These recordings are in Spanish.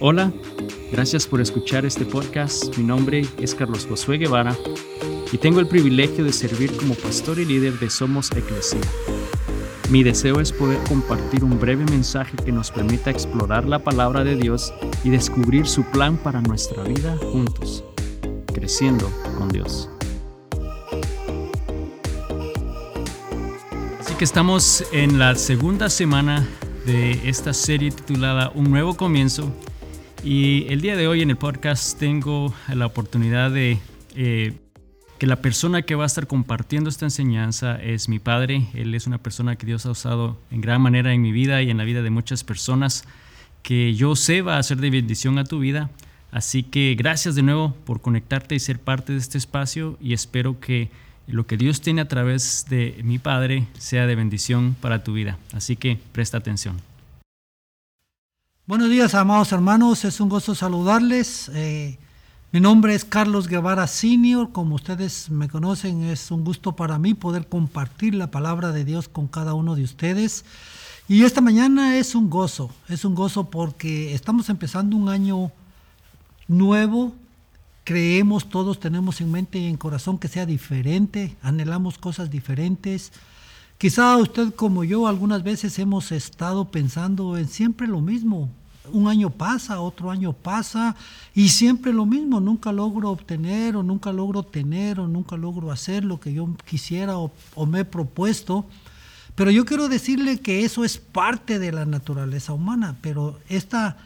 Hola, gracias por escuchar este podcast. Mi nombre es Carlos Josué Guevara y tengo el privilegio de servir como pastor y líder de Somos Eclesia. Mi deseo es poder compartir un breve mensaje que nos permita explorar la palabra de Dios y descubrir su plan para nuestra vida juntos, creciendo con Dios. Así que estamos en la segunda semana de esta serie titulada Un Nuevo Comienzo. Y el día de hoy en el podcast tengo la oportunidad de que la persona que va a estar compartiendo esta enseñanza es mi padre. Él es una persona que Dios ha usado en gran manera en mi vida y en la vida de muchas personas que yo sé va a ser de bendición a tu vida. Así que gracias de nuevo por conectarte y ser parte de este espacio, y espero que lo que Dios tiene a través de mi padre sea de bendición para tu vida. Así que presta atención. Buenos días, amados hermanos, es un gusto saludarles. Mi nombre es Carlos Guevara Senior, como ustedes me conocen, es un gusto para mí poder compartir la palabra de Dios con cada uno de ustedes. Y esta mañana es un gozo porque estamos empezando un año nuevo. Creemos, todos tenemos en mente y en corazón que sea diferente, anhelamos cosas diferentes. Quizá usted como yo algunas veces hemos estado pensando en siempre lo mismo. Un año pasa, otro año pasa y siempre lo mismo. Nunca logro obtener o nunca logro tener o nunca logro hacer lo que yo quisiera o me he propuesto. Pero yo quiero decirle que eso es parte de la naturaleza humana. Pero esta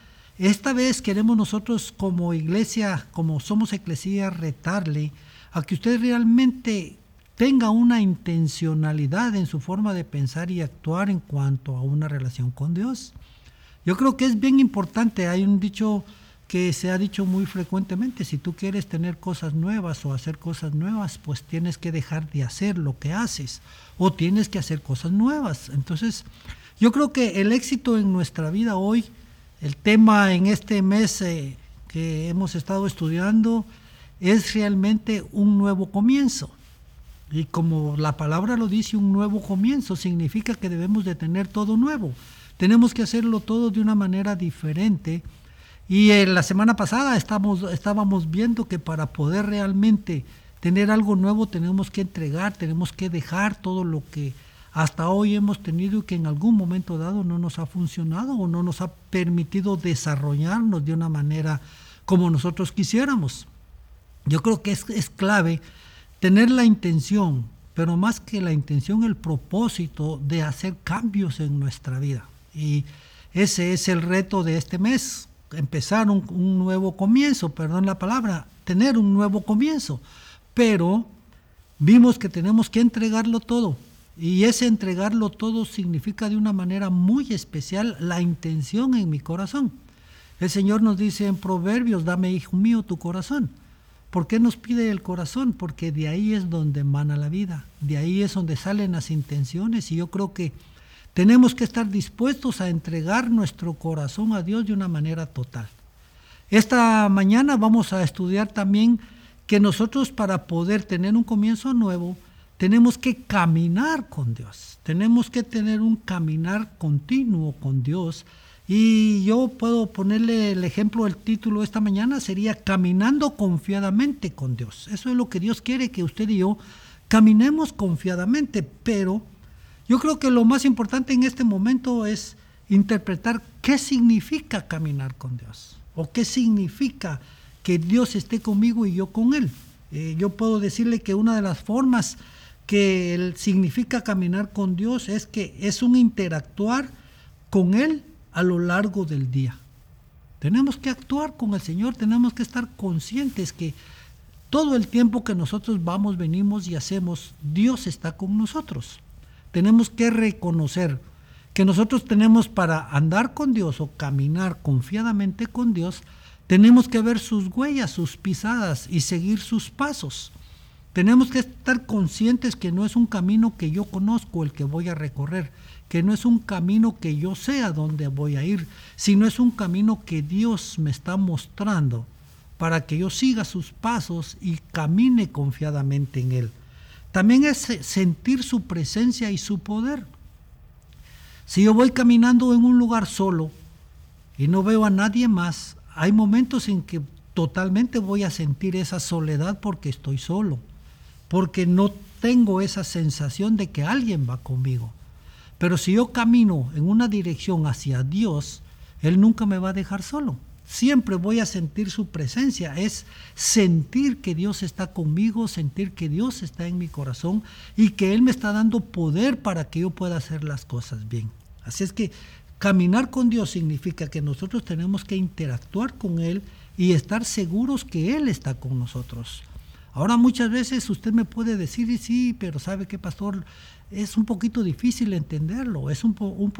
vez queremos nosotros como iglesia, como Somos Eclesia, retarle a que usted realmente tenga una intencionalidad en su forma de pensar y actuar en cuanto a una relación con Dios. Yo creo que es bien importante. Hay un dicho que se ha dicho muy frecuentemente: si tú quieres tener cosas nuevas o hacer cosas nuevas, pues tienes que dejar de hacer lo que haces o tienes que hacer cosas nuevas. Entonces, yo creo que el éxito en nuestra vida hoy, el tema en este mes que hemos estado estudiando, es realmente un nuevo comienzo. Y como la palabra lo dice, un nuevo comienzo significa que debemos de tener todo nuevo. Tenemos que hacerlo todo de una manera diferente. Y la semana pasada estábamos viendo que para poder realmente tener algo nuevo tenemos que entregar, tenemos que dejar todo lo que hasta hoy hemos tenido y que en algún momento dado no nos ha funcionado o no nos ha permitido desarrollarnos de una manera como nosotros quisiéramos. Yo creo que es clave tener la intención, pero más que la intención, el propósito de hacer cambios en nuestra vida. Y ese es el reto de este mes, empezar un nuevo comienzo, perdón la palabra, tener un nuevo comienzo. Pero vimos que tenemos que entregarlo todo. Y ese entregarlo todo significa de una manera muy especial la intención en mi corazón. El Señor nos dice en Proverbios: dame, hijo mío, tu corazón. ¿Por qué nos pide el corazón? Porque de ahí es donde emana la vida, de ahí es donde salen las intenciones, y yo creo que tenemos que estar dispuestos a entregar nuestro corazón a Dios de una manera total. Esta mañana vamos a estudiar también que nosotros, para poder tener un comienzo nuevo, tenemos que caminar con Dios, tenemos que tener un caminar continuo con Dios. Y yo puedo ponerle el ejemplo, el título esta mañana sería Caminando confiadamente con Dios. Eso es lo que Dios quiere, que usted y yo caminemos confiadamente. Pero yo creo que lo más importante en este momento es interpretar qué significa caminar con Dios, o qué significa que Dios esté conmigo y yo con Él. Yo puedo decirle que una de las formas que significa caminar con Dios es que es un interactuar con Él a lo largo del día. Tenemos que actuar con el Señor, tenemos que estar conscientes que todo el tiempo que nosotros vamos, venimos y hacemos, Dios está con nosotros. Tenemos que reconocer que nosotros tenemos, para andar con Dios o caminar confiadamente con Dios, tenemos que ver sus huellas, sus pisadas y seguir sus pasos. Tenemos que estar conscientes que no es un camino que yo conozco el que voy a recorrer, que no es un camino que yo sé a dónde voy a ir, sino es un camino que Dios me está mostrando para que yo siga sus pasos y camine confiadamente en Él. También es sentir su presencia y su poder. Si yo voy caminando en un lugar solo y no veo a nadie más, hay momentos en que totalmente voy a sentir esa soledad porque estoy solo, porque no tengo esa sensación de que alguien va conmigo. Pero si yo camino en una dirección hacia Dios, Él nunca me va a dejar solo. Siempre voy a sentir su presencia. Es sentir que Dios está conmigo, sentir que Dios está en mi corazón y que Él me está dando poder para que yo pueda hacer las cosas bien. Así es que caminar con Dios significa que nosotros tenemos que interactuar con Él y estar seguros que Él está con nosotros. Ahora muchas veces usted me puede decir, sí, pero ¿sabe qué, pastor? Es un poquito difícil entenderlo, es un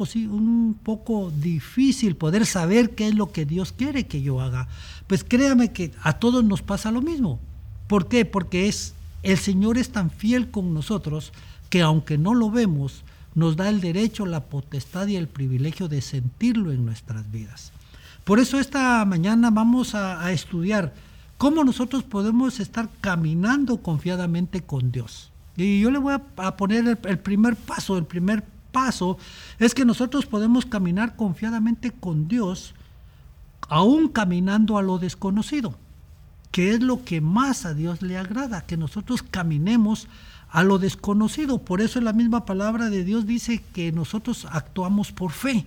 poco difícil poder saber qué es lo que Dios quiere que yo haga. Pues créame que a todos nos pasa lo mismo. ¿Por qué? Porque el Señor es tan fiel con nosotros que aunque no lo vemos, nos da el derecho, la potestad y el privilegio de sentirlo en nuestras vidas. Por eso esta mañana vamos a estudiar cómo nosotros podemos estar caminando confiadamente con Dios. Y yo le voy a poner el primer paso. El primer paso es que nosotros podemos caminar confiadamente con Dios, aún caminando a lo desconocido, que es lo que más a Dios le agrada, que nosotros caminemos a lo desconocido. Por eso la misma palabra de Dios dice que nosotros actuamos por fe.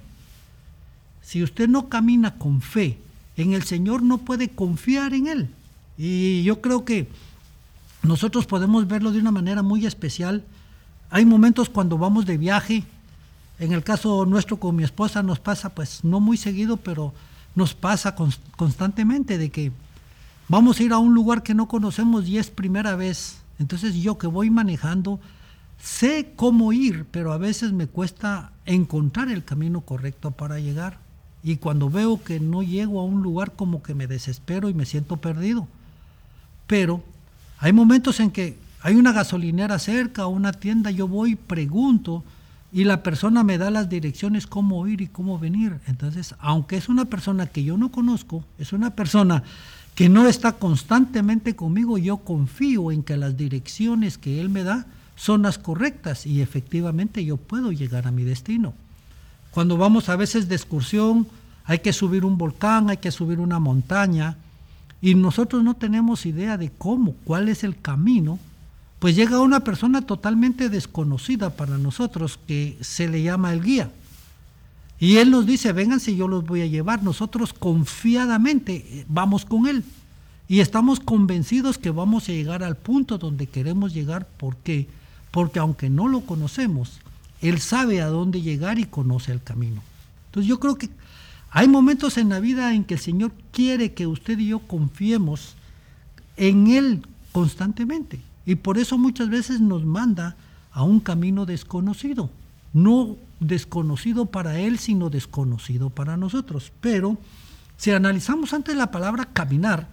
Si usted no camina con fe en el Señor, no puede confiar en Él. Y yo creo que nosotros podemos verlo de una manera muy especial. Hay momentos cuando vamos de viaje, en el caso nuestro con mi esposa nos pasa, pues no muy seguido, pero nos pasa constantemente de que vamos a ir a un lugar que no conocemos y es primera vez. Entonces yo que voy manejando, sé cómo ir, pero a veces me cuesta encontrar el camino correcto para llegar. Y cuando veo que no llego a un lugar, como que me desespero y me siento perdido. Pero hay momentos en que hay una gasolinera cerca o una tienda, yo voy, pregunto y la persona me da las direcciones cómo ir y cómo venir. Entonces, aunque es una persona que yo no conozco, es una persona que no está constantemente conmigo, yo confío en que las direcciones que él me da son las correctas y efectivamente yo puedo llegar a mi destino. Cuando vamos a veces de excursión, hay que subir un volcán, hay que subir una montaña, y nosotros no tenemos idea de cuál es el camino, pues llega una persona totalmente desconocida para nosotros que se le llama el guía. Y él nos dice, vénganse, yo los voy a llevar. Nosotros confiadamente vamos con él y estamos convencidos que vamos a llegar al punto donde queremos llegar. ¿Por qué? Porque aunque no lo conocemos, él sabe a dónde llegar y conoce el camino. Entonces yo creo que hay momentos en la vida en que el Señor quiere que usted y yo confiemos en Él constantemente. Y por eso muchas veces nos manda a un camino desconocido. No desconocido para Él, sino desconocido para nosotros. Pero si analizamos antes la palabra caminar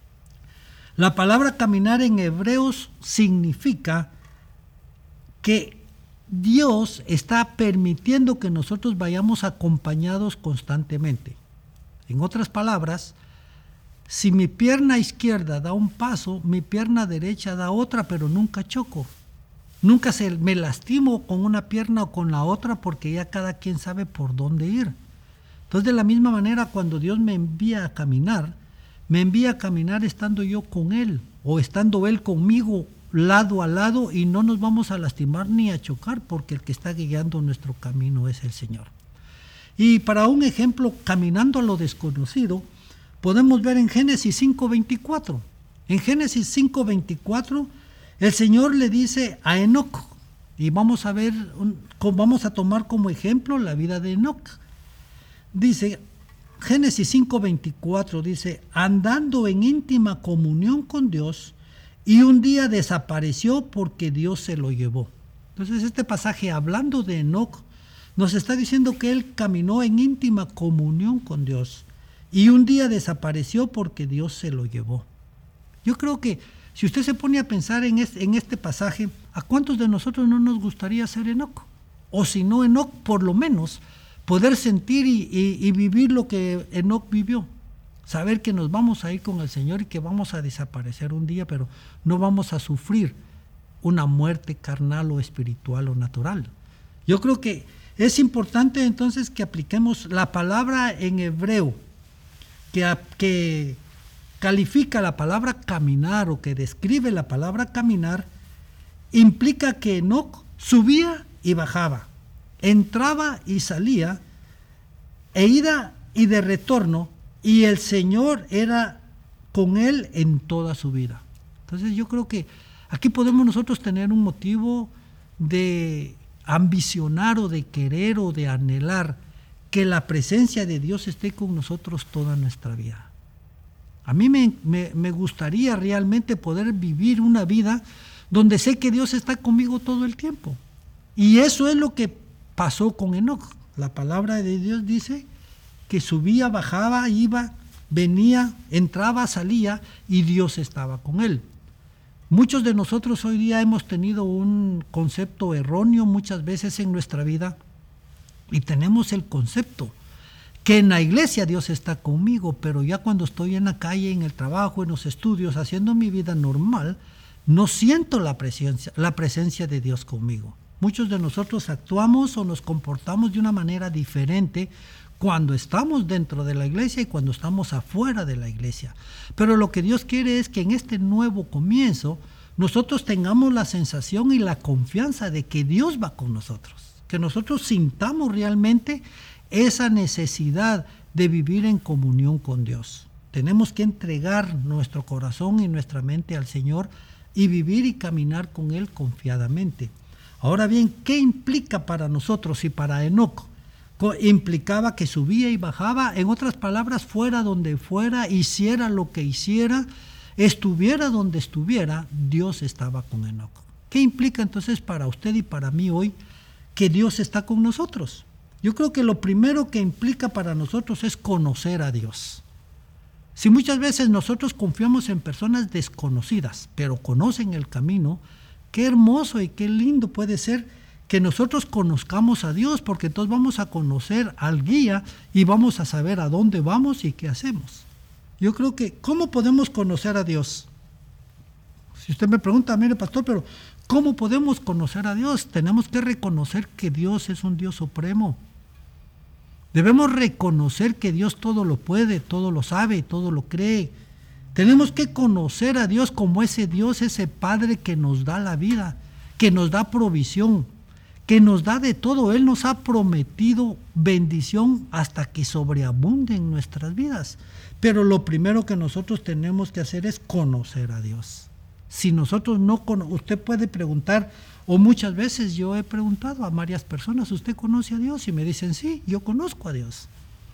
en hebreos significa que Dios está permitiendo que nosotros vayamos acompañados constantemente. En otras palabras, si mi pierna izquierda da un paso, mi pierna derecha da otra, pero nunca choco. Nunca me lastimo con una pierna o con la otra porque ya cada quien sabe por dónde ir. Entonces, de la misma manera, cuando Dios me envía a caminar estando yo con Él o estando Él conmigo lado a lado y no nos vamos a lastimar ni a chocar porque el que está guiando nuestro camino es el Señor. Y para un ejemplo, caminando a lo desconocido, podemos ver en Génesis 5:24. En Génesis 5:24, el Señor le dice a Enoc, y vamos a tomar como ejemplo la vida de Enoc. Dice, Génesis 5:24 dice, andando en íntima comunión con Dios, y un día desapareció porque Dios se lo llevó. Entonces este pasaje, hablando de Enoc, nos está diciendo que él caminó en íntima comunión con Dios y un día desapareció porque Dios se lo llevó. Yo creo que si usted se pone a pensar en este pasaje, ¿a cuántos de nosotros no nos gustaría ser Enoc? O si no Enoc, por lo menos poder sentir y vivir lo que Enoc vivió. Saber que nos vamos a ir con el Señor y que vamos a desaparecer un día, pero no vamos a sufrir una muerte carnal o espiritual o natural. Yo creo que es importante entonces que apliquemos la palabra en hebreo que califica la palabra caminar o que describe la palabra caminar, implica que Enoc subía y bajaba, entraba y salía, e ida y de retorno, y el Señor era con él en toda su vida. Entonces yo creo que aquí podemos nosotros tener un motivo de ambicionar o de querer o de anhelar que la presencia de Dios esté con nosotros toda nuestra vida. A mí me gustaría realmente poder vivir una vida donde sé que Dios está conmigo todo el tiempo. Y eso es lo que pasó con Enoc. La palabra de Dios dice que subía, bajaba, iba, venía, entraba, salía y Dios estaba con él. Muchos de nosotros hoy día hemos tenido un concepto erróneo muchas veces en nuestra vida y tenemos el concepto que en la iglesia Dios está conmigo, pero ya cuando estoy en la calle, en el trabajo, en los estudios, haciendo mi vida normal, no siento la presencia de Dios conmigo. Muchos de nosotros actuamos o nos comportamos de una manera diferente cuando estamos dentro de la iglesia y cuando estamos afuera de la iglesia. Pero lo que Dios quiere es que en este nuevo comienzo nosotros tengamos la sensación y la confianza de que Dios va con nosotros, que nosotros sintamos realmente esa necesidad de vivir en comunión con Dios. Tenemos que entregar nuestro corazón y nuestra mente al Señor y vivir y caminar con Él confiadamente. Ahora bien, ¿qué implica para nosotros y para Enoc? Implicaba que subía y bajaba, en otras palabras, fuera donde fuera, hiciera lo que hiciera, estuviera donde estuviera, Dios estaba con Enoc. ¿Qué implica entonces para usted y para mí hoy que Dios está con nosotros? Yo creo que lo primero que implica para nosotros es conocer a Dios. Si muchas veces nosotros confiamos en personas desconocidas, pero conocen el camino, qué hermoso y qué lindo puede ser que nosotros conozcamos a Dios, porque entonces vamos a conocer al guía y vamos a saber a dónde vamos y qué hacemos. Yo creo que, ¿cómo podemos conocer a Dios? Si usted me pregunta, mire pastor, pero ¿cómo podemos conocer a Dios? Tenemos que reconocer que Dios es un Dios supremo. Debemos reconocer que Dios todo lo puede, todo lo sabe, todo lo cree. Tenemos que conocer a Dios como ese Dios, ese Padre que nos da la vida, que nos da provisión, que nos da de todo. Él nos ha prometido bendición hasta que sobreabunde en nuestras vidas. Pero lo primero que nosotros tenemos que hacer es conocer a Dios. Si nosotros no conocemos, usted puede preguntar, o muchas veces yo he preguntado a varias personas, ¿usted conoce a Dios? Y me dicen, sí, yo conozco a Dios.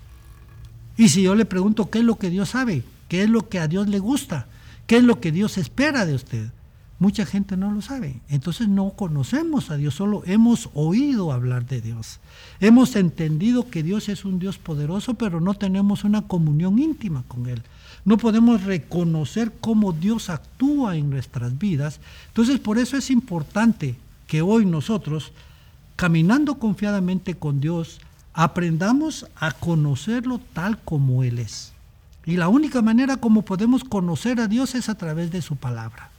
Y si yo le pregunto, ¿qué es lo que Dios sabe? ¿Qué es lo que a Dios le gusta? ¿Qué es lo que Dios espera de usted? Mucha gente no lo sabe. Entonces no conocemos a Dios, solo hemos oído hablar de Dios. Hemos entendido que Dios es un Dios poderoso, pero no tenemos una comunión íntima con Él. No podemos reconocer cómo Dios actúa en nuestras vidas. Entonces por eso es importante que hoy nosotros, caminando confiadamente con Dios, aprendamos a conocerlo tal como Él es. Y la única manera como podemos conocer a Dios es a través de su palabra.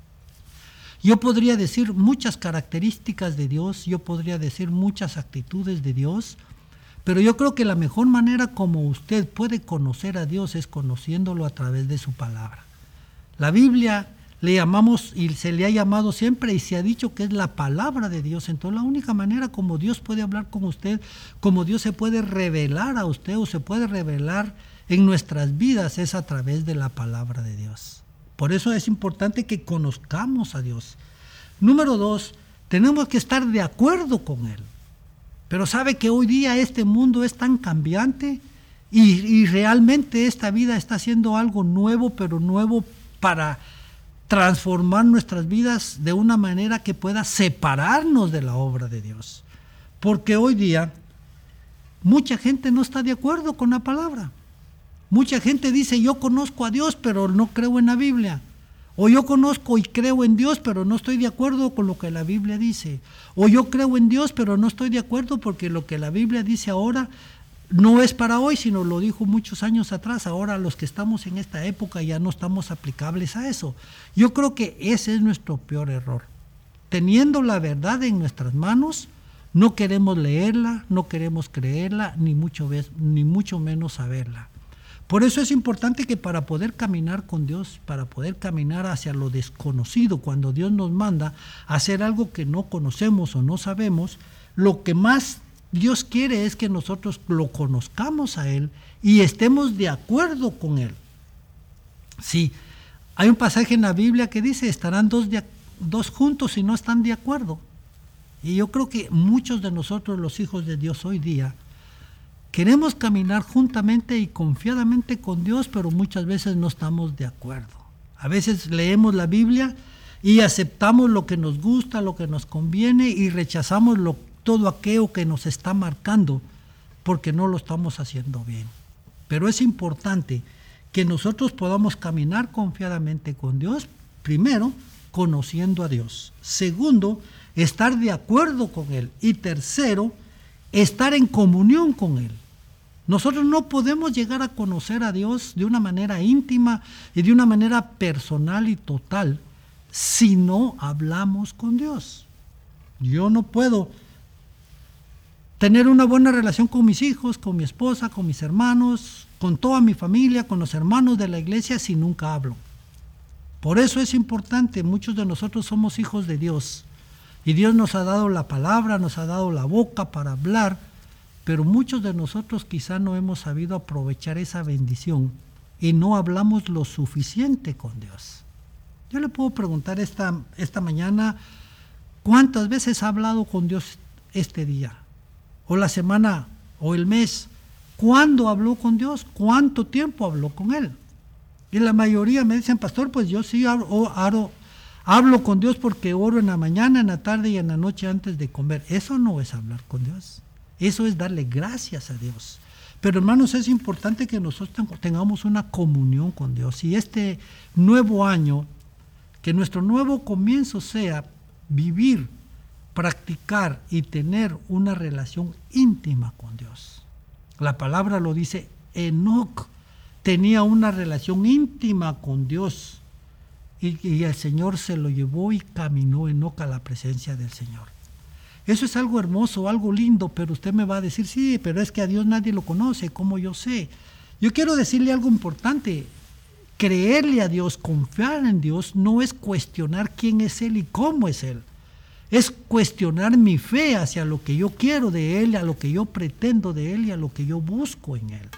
Yo podría decir muchas características de Dios, yo podría decir muchas actitudes de Dios, pero yo creo que la mejor manera como usted puede conocer a Dios es conociéndolo a través de su palabra. La Biblia le llamamos y se le ha llamado siempre y se ha dicho que es la palabra de Dios. Entonces la única manera como Dios puede hablar con usted, como Dios se puede revelar a usted o se puede revelar en nuestras vidas es a través de la palabra de Dios. Por eso es importante que conozcamos a Dios. Número 2, tenemos que estar de acuerdo con Él. Pero sabe que hoy día este mundo es tan cambiante y realmente esta vida está haciendo algo nuevo, pero nuevo para transformar nuestras vidas de una manera que pueda separarnos de la obra de Dios. Porque hoy día mucha gente no está de acuerdo con la palabra. Mucha gente dice, yo conozco a Dios, pero no creo en la Biblia. O yo conozco y creo en Dios, pero no estoy de acuerdo con lo que la Biblia dice. O yo creo en Dios, pero no estoy de acuerdo porque lo que la Biblia dice ahora no es para hoy, sino lo dijo muchos años atrás. Ahora los que estamos en esta época ya no estamos aplicables a eso. Yo creo que ese es nuestro peor error. Teniendo la verdad en nuestras manos, no queremos leerla, no queremos creerla, ni mucho menos saberla. Por eso es importante que para poder caminar con Dios, para poder caminar hacia lo desconocido, cuando Dios nos manda a hacer algo que no conocemos o no sabemos, lo que más Dios quiere es que nosotros lo conozcamos a Él y estemos de acuerdo con Él. Sí, hay un pasaje en la Biblia que dice, estarán dos juntos si no están de acuerdo. Y yo creo que muchos de nosotros, los hijos de Dios hoy día, queremos caminar juntamente y confiadamente con Dios, pero muchas veces no estamos de acuerdo. A veces leemos la Biblia y aceptamos lo que nos gusta, lo que nos conviene y rechazamos todo aquello que nos está marcando porque no lo estamos haciendo bien. Pero es importante que nosotros podamos caminar confiadamente con Dios, primero, conociendo a Dios. Segundo, estar de acuerdo con Él. Y tercero, estar en comunión con Él. Nosotros no podemos llegar a conocer a Dios de una manera íntima y de una manera personal y total si no hablamos con Dios. Yo no puedo tener una buena relación con mis hijos, con mi esposa, con mis hermanos, con toda mi familia, con los hermanos de la iglesia si nunca hablo. Por eso es importante, muchos de nosotros somos hijos de Dios y Dios nos ha dado la palabra, nos ha dado la boca para hablar, pero muchos de nosotros quizá no hemos sabido aprovechar esa bendición y no hablamos lo suficiente con Dios. Yo le puedo preguntar esta mañana, ¿cuántas veces ha hablado con Dios este día? O la semana, o el mes. ¿Cuándo habló con Dios? ¿Cuánto tiempo habló con Él? Y la mayoría me dicen, pastor, pues yo sí hablo con Dios porque oro en la mañana, en la tarde y en la noche antes de comer. Eso no es hablar con Dios. Eso es darle gracias a Dios. Pero hermanos, es importante que nosotros tengamos una comunión con Dios. Y este nuevo año, que nuestro nuevo comienzo sea vivir, practicar y tener una relación íntima con Dios. La palabra lo dice, Enoc tenía una relación íntima con Dios. Y el Señor se lo llevó y caminó Enoc a la presencia del Señor. Eso es algo hermoso, algo lindo, pero usted me va a decir, sí, pero es que a Dios nadie lo conoce, ¿cómo yo sé? Yo quiero decirle algo importante. Creerle a Dios, confiar en Dios, no es cuestionar quién es Él y cómo es Él. Es cuestionar mi fe hacia lo que yo quiero de Él, a lo que yo pretendo de Él y a lo que yo busco en Él.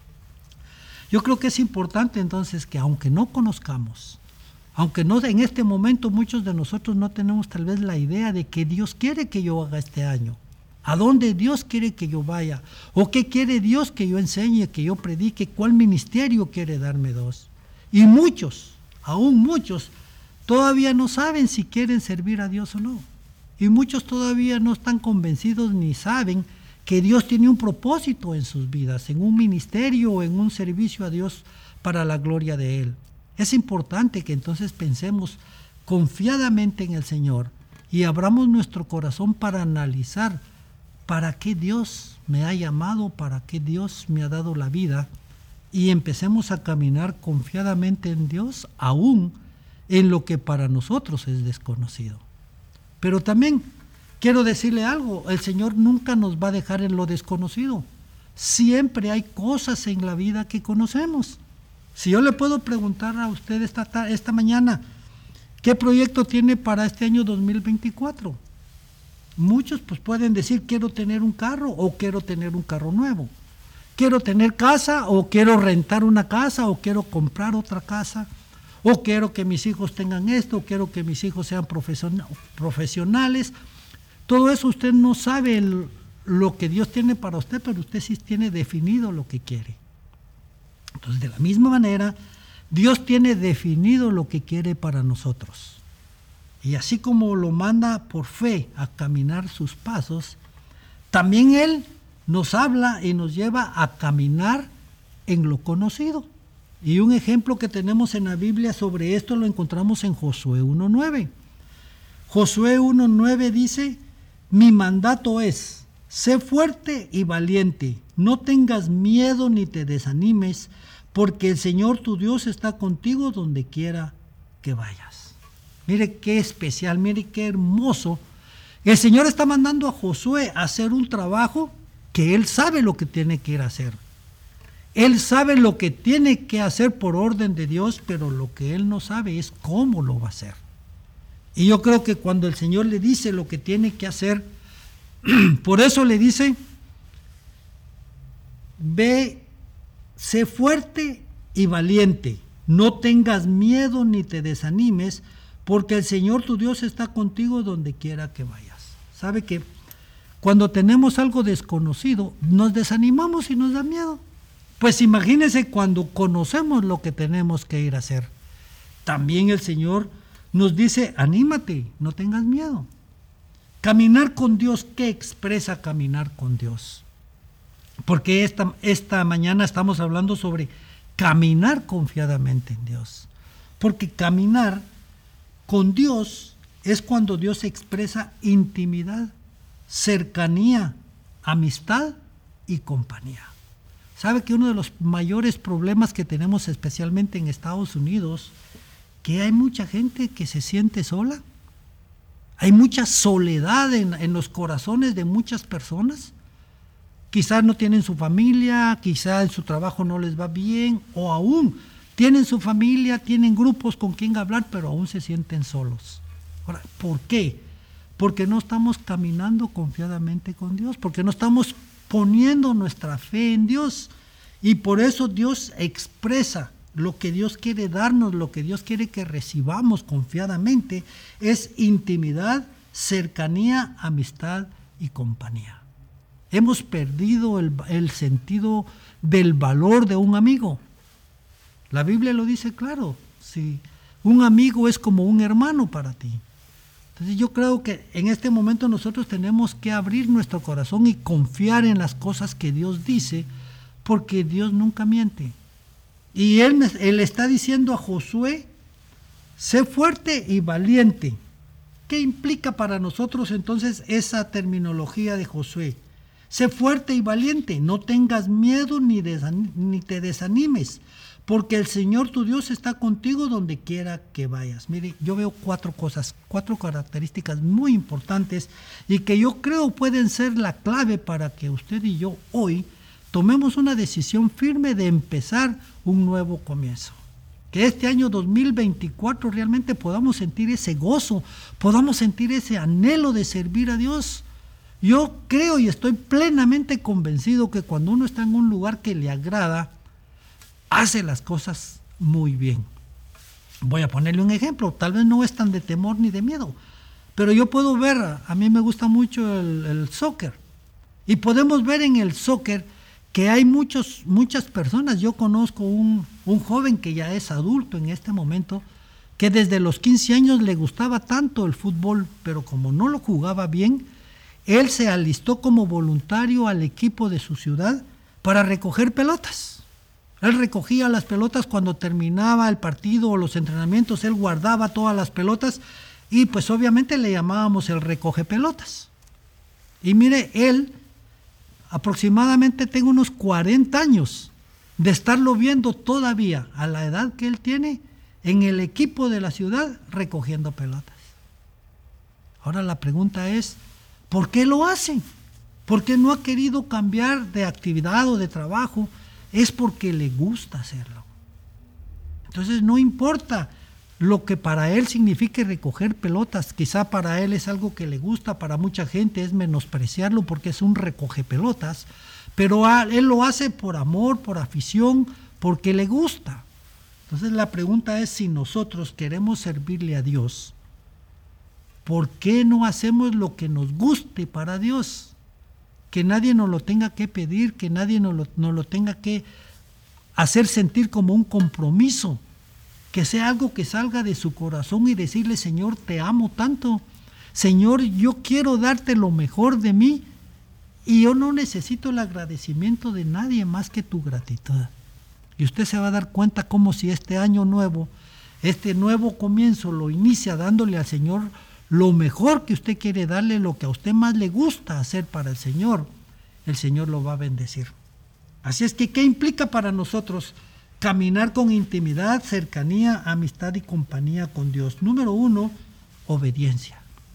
Yo creo que es importante entonces que aunque no conozcamos, aunque no en este momento muchos de nosotros no tenemos tal vez la idea de qué Dios quiere que yo haga este año, a dónde Dios quiere que yo vaya, o qué quiere Dios que yo enseñe, que yo predique, cuál ministerio quiere darme Dios. Y muchos, aún muchos, todavía no saben si quieren servir a Dios o no. Y muchos todavía no están convencidos ni saben que Dios tiene un propósito en sus vidas, en un ministerio o en un servicio a Dios para la gloria de Él. Es importante que entonces pensemos confiadamente en el Señor y abramos nuestro corazón para analizar para qué Dios me ha llamado, para qué Dios me ha dado la vida y empecemos a caminar confiadamente en Dios, aún en lo que para nosotros es desconocido. Pero también quiero decirle algo, el Señor nunca nos va a dejar en lo desconocido. Siempre hay cosas en la vida que conocemos. Si yo le puedo preguntar a usted esta mañana, ¿qué proyecto tiene para este año 2024? Muchos pues pueden decir, quiero tener un carro o quiero tener un carro nuevo. Quiero tener casa o quiero rentar una casa o quiero comprar otra casa. O quiero que mis hijos tengan esto, o quiero que mis hijos sean profesionales. Todo eso usted no sabe lo que Dios tiene para usted, pero usted sí tiene definido lo que quiere. Entonces, de la misma manera, Dios tiene definido lo que quiere para nosotros. Y así como lo manda por fe a caminar sus pasos, también Él nos habla y nos lleva a caminar en lo conocido. Y un ejemplo que tenemos en la Biblia sobre esto lo encontramos en Josué 1:9. Josué 1:9 dice, mi mandato es, sé fuerte y valiente, no tengas miedo ni te desanimes, porque el Señor tu Dios está contigo donde quiera que vayas. Mire qué especial, mire qué hermoso. El Señor está mandando a Josué a hacer un trabajo que él sabe lo que tiene que ir a hacer. Él sabe lo que tiene que hacer por orden de Dios, pero lo que él no sabe es cómo lo va a hacer. Y yo creo que cuando el Señor le dice lo que tiene que hacer, por eso le dice, ve, sé fuerte y valiente, no tengas miedo ni te desanimes, porque el Señor tu Dios está contigo donde quiera que vayas. ¿Sabe que cuando tenemos algo desconocido, nos desanimamos y nos da miedo? Pues imagínese cuando conocemos lo que tenemos que ir a hacer. También el Señor nos dice, anímate, no tengas miedo. Caminar con Dios, ¿qué expresa caminar con Dios? Porque esta mañana estamos hablando sobre caminar confiadamente en Dios. Porque caminar con Dios es cuando Dios expresa intimidad, cercanía, amistad y compañía. ¿Sabe que uno de los mayores problemas que tenemos especialmente en Estados Unidos, que hay mucha gente que se siente sola? Hay mucha soledad en los corazones de muchas personas. Quizás no tienen su familia, quizás en su trabajo no les va bien, o aún tienen su familia, tienen grupos con quien hablar, pero aún se sienten solos. Ahora, ¿por qué? Porque no estamos caminando confiadamente con Dios, porque no estamos poniendo nuestra fe en Dios. Y por eso Dios expresa lo que Dios quiere darnos, lo que Dios quiere que recibamos confiadamente, es intimidad, cercanía, amistad y compañía. Hemos perdido el sentido del valor de un amigo. La Biblia lo dice claro, si un amigo es como un hermano para ti. Entonces yo creo que en este momento nosotros tenemos que abrir nuestro corazón y confiar en las cosas que Dios dice, porque Dios nunca miente. Y él está diciendo a Josué, sé fuerte y valiente. ¿Qué implica para nosotros entonces esa terminología de Josué? Sé fuerte y valiente, no tengas miedo ni te desanimes, porque el Señor tu Dios está contigo donde quiera que vayas. Mire, yo veo cuatro características muy importantes y que yo creo pueden ser la clave para que usted y yo hoy tomemos una decisión firme de empezar un nuevo comienzo. Que este año 2024 realmente podamos sentir ese gozo, podamos sentir ese anhelo de servir a Dios. Yo creo y estoy plenamente convencido que cuando uno está en un lugar que le agrada, hace las cosas muy bien. Voy a ponerle un ejemplo, tal vez no es tan de temor ni de miedo, pero yo puedo ver, a mí me gusta mucho el soccer, y podemos ver en el soccer que hay muchas personas. Yo conozco un joven que ya es adulto en este momento, que desde los 15 años le gustaba tanto el fútbol, pero como no lo jugaba bien, él se alistó como voluntario al equipo de su ciudad para recoger pelotas. Él recogía las pelotas cuando terminaba el partido o los entrenamientos, él guardaba todas las pelotas y pues obviamente le llamábamos el recoge pelotas. Y mire, él aproximadamente tengo unos 40 años de estarlo viendo todavía a la edad que él tiene en el equipo de la ciudad recogiendo pelotas. Ahora la pregunta es, ¿por qué lo hacen? ¿Por qué no ha querido cambiar de actividad o de trabajo? Es porque le gusta hacerlo. Entonces no importa lo que para él signifique recoger pelotas, quizá para él es algo que le gusta, para mucha gente es menospreciarlo porque es un recoge pelotas, pero él lo hace por amor, por afición, porque le gusta. Entonces la pregunta es, si nosotros queremos servirle a Dios, ¿por qué no hacemos lo que nos guste para Dios? Que nadie nos lo tenga que pedir, que nadie nos lo tenga que hacer sentir como un compromiso, que sea algo que salga de su corazón y decirle, Señor, te amo tanto, Señor, yo quiero darte lo mejor de mí y yo no necesito el agradecimiento de nadie más que tu gratitud. Y usted se va a dar cuenta como si este año nuevo, este nuevo comienzo lo inicia dándole al Señor lo mejor que usted quiere darle, lo que a usted más le gusta hacer para el Señor lo va a bendecir. Así es que, ¿qué implica para nosotros caminar con intimidad, cercanía, amistad y compañía con Dios? Número 1, obediencia.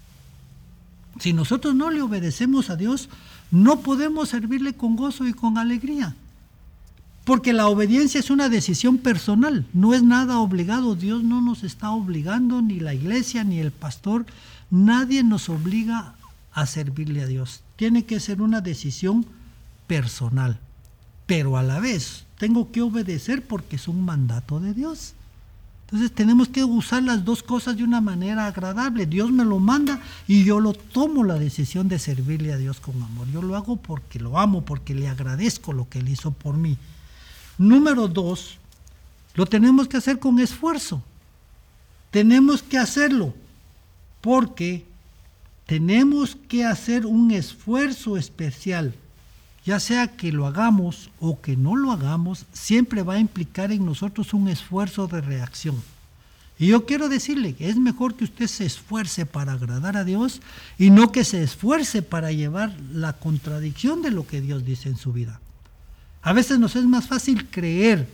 Si nosotros no le obedecemos a Dios, no podemos servirle con gozo y con alegría. Porque la obediencia es una decisión personal, no es nada obligado. Dios no nos está obligando, ni la iglesia, ni el pastor. Nadie nos obliga a servirle a Dios. Tiene que ser una decisión personal. Pero a la vez tengo que obedecer porque es un mandato de Dios. Entonces tenemos que usar las dos cosas de una manera agradable. Dios me lo manda y yo lo tomo la decisión de servirle a Dios con amor. Yo lo hago porque lo amo, porque le agradezco lo que Él hizo por mí. Número 2, lo tenemos que hacer con esfuerzo. Tenemos que hacerlo porque tenemos que hacer un esfuerzo especial. Ya sea que lo hagamos o que no lo hagamos, siempre va a implicar en nosotros un esfuerzo de reacción. Y yo quiero decirle que es mejor que usted se esfuerce para agradar a Dios y no que se esfuerce para llevar la contradicción de lo que Dios dice en su vida. A veces nos es más fácil creer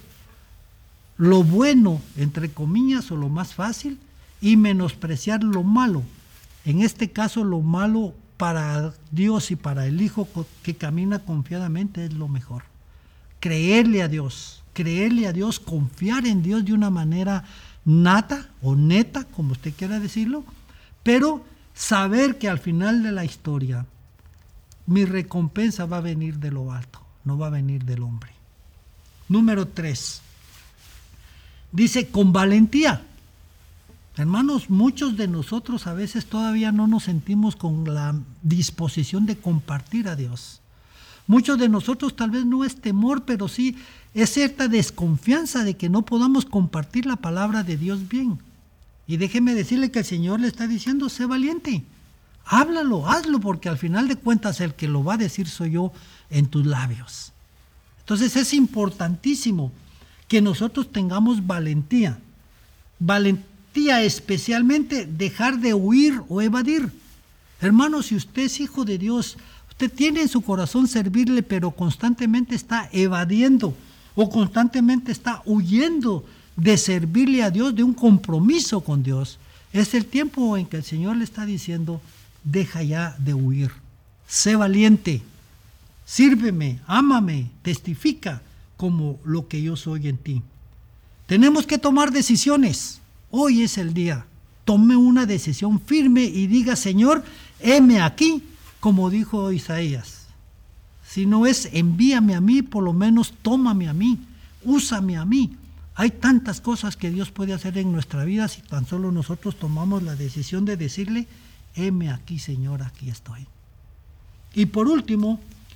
lo bueno, entre comillas, o lo más fácil, y menospreciar lo malo. En este caso, lo malo para Dios y para el Hijo que camina confiadamente es lo mejor. Creerle a Dios, confiar en Dios de una manera nata o neta, como usted quiera decirlo, pero saber que al final de la historia mi recompensa va a venir de lo alto, no va a venir del hombre. Número 3, dice con valentía. Hermanos, muchos de nosotros a veces todavía no nos sentimos con la disposición de compartir a Dios. Muchos de nosotros tal vez no es temor, pero sí es cierta desconfianza de que no podamos compartir la palabra de Dios bien. Y déjeme decirle que el Señor le está diciendo, sé valiente, háblalo, hazlo, porque al final de cuentas el que lo va a decir soy yo en tus labios. Entonces es importantísimo que nosotros tengamos valentía. Especialmente dejar de huir o evadir. Hermano, si usted es hijo de Dios, usted tiene en su corazón servirle, pero constantemente está evadiendo o constantemente está huyendo de servirle a Dios, de un compromiso con Dios. Es el tiempo en que el Señor le está diciendo, deja ya de huir, sé valiente, sírveme, ámame, testifica como lo que yo soy en ti. Tenemos que tomar decisiones. Hoy es el día. Tome una decisión firme y diga, Señor, heme aquí, como dijo Isaías. Si no es envíame a mí, por lo menos tómame a mí, úsame a mí. Hay tantas cosas que Dios puede hacer en nuestra vida si tan solo nosotros tomamos la decisión de decirle, heme aquí, Señor, aquí estoy. Y por último,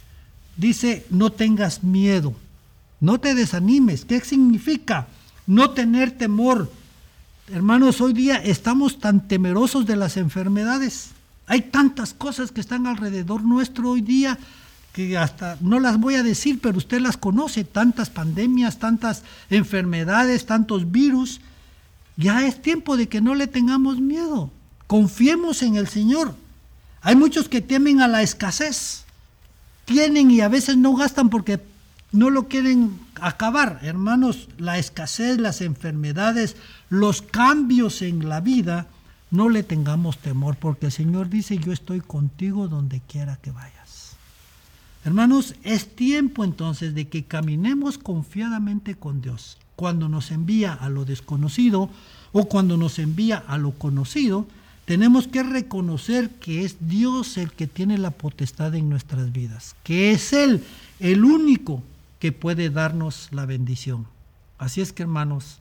dice, no tengas miedo, no te desanimes. ¿Qué significa no tener temor? Hermanos, hoy día estamos tan temerosos de las enfermedades. Hay tantas cosas que están alrededor nuestro hoy día que hasta no las voy a decir, pero usted las conoce. Tantas pandemias, tantas enfermedades, tantos virus. Ya es tiempo de que no le tengamos miedo. Confiemos en el Señor. Hay muchos que temen a la escasez. Tienen y a veces no gastan porque no lo quieren acabar. Hermanos, la escasez, las enfermedades, los cambios en la vida, no le tengamos temor, porque el Señor dice, yo estoy contigo donde quiera que vayas. Hermanos, es tiempo entonces de que caminemos confiadamente con Dios. Cuando nos envía a lo desconocido o cuando nos envía a lo conocido, tenemos que reconocer que es Dios el que tiene la potestad en nuestras vidas, que es Él el único que puede darnos la bendición. Así es que, hermanos,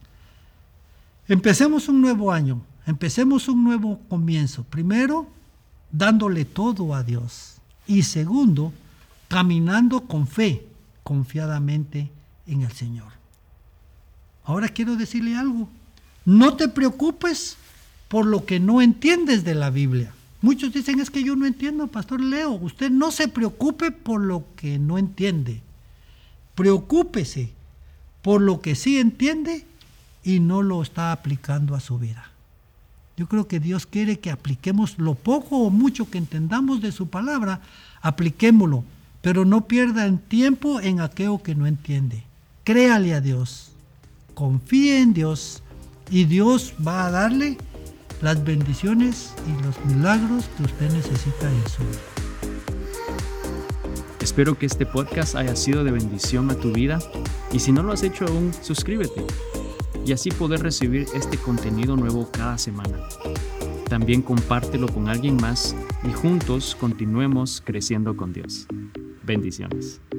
empecemos un nuevo año, empecemos un nuevo comienzo. Primero, dándole todo a Dios. Y segundo, caminando con fe, confiadamente en el Señor. Ahora quiero decirle algo. No te preocupes por lo que no entiendes de la Biblia. Muchos dicen, es que yo no entiendo, Pastor Leo. Usted no se preocupe por lo que no entiende. Preocúpese por lo que sí entiende y no lo está aplicando a su vida. Yo creo que Dios quiere que apliquemos lo poco o mucho que entendamos de su palabra, apliquémoslo, pero no pierdan tiempo en aquello que no entiende. Créale a Dios, confíe en Dios y Dios va a darle las bendiciones y los milagros que usted necesita en su vida. Espero que este podcast haya sido de bendición a tu vida Y si no lo has hecho aún, suscríbete y así poder recibir este contenido nuevo cada semana. También compártelo con alguien más y juntos continuemos creciendo con Dios. Bendiciones.